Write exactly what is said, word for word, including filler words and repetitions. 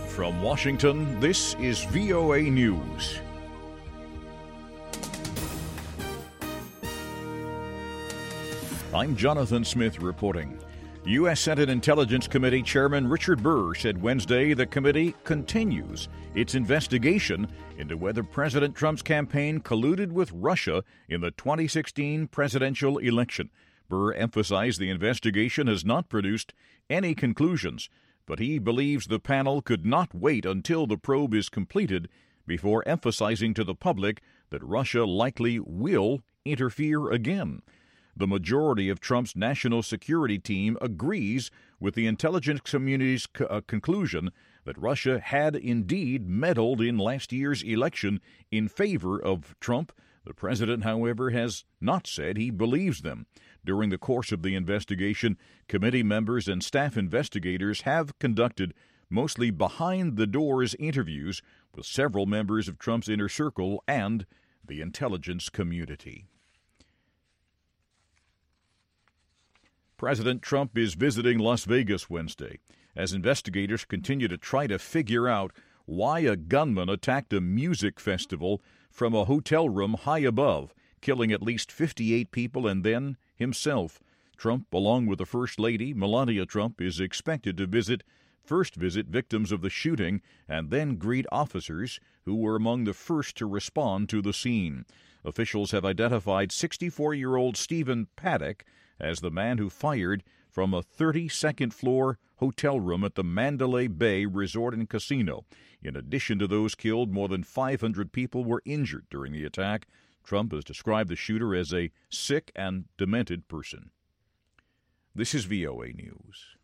From Washington, this is V O A News. I'm Jonathan Smith reporting. U S. Senate Intelligence Committee Chairman Richard Burr said Wednesday the committee continues its investigation into whether President Trump's campaign colluded with Russia in the twenty sixteen presidential election. Burr emphasized the investigation has not produced any conclusions, but he believes the panel could not wait until the probe is completed before emphasizing to the public that Russia likely will interfere again. The majority of Trump's national security team agrees with the intelligence community's co- uh, conclusion that Russia had indeed meddled in last year's election in favor of Trump. The president, however, has not said he believes them. During the course of the investigation, committee members and staff investigators have conducted mostly behind-the-doors interviews with several members of Trump's inner circle and the intelligence community. President Trump is visiting Las Vegas Wednesday as investigators continue to try to figure out why a gunman attacked a music festival from a hotel room high above, killing at least fifty-eight people and then himself. Trump, along with the First Lady, Melania Trump, is expected to visit first visit victims of the shooting and then greet officers who were among the first to respond to the scene. Officials have identified sixty-four-year-old Stephen Paddock as the man who fired from a thirty-second floor hotel room at the Mandalay Bay Resort and Casino. In addition to those killed, more than five hundred people were injured during the attack. Trump has described the shooter as a sick and demented person. This is V O A News.